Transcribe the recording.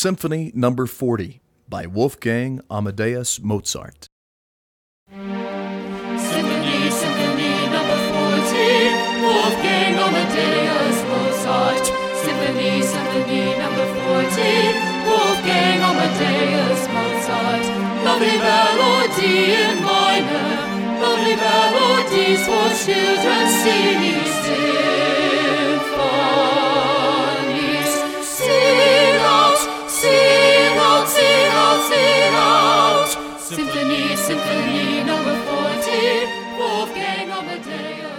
Symphony No. 40 by Wolfgang Amadeus Mozart. Symphony No. 40, Wolfgang Amadeus Mozart. Symphony No. 40, Wolfgang Amadeus Mozart. Lovely melody in minor, lovely melodies for children singing symphonies. Sing out, sing out, sing out, sing out. Symphony No. 40, Wolfgang Amadeus.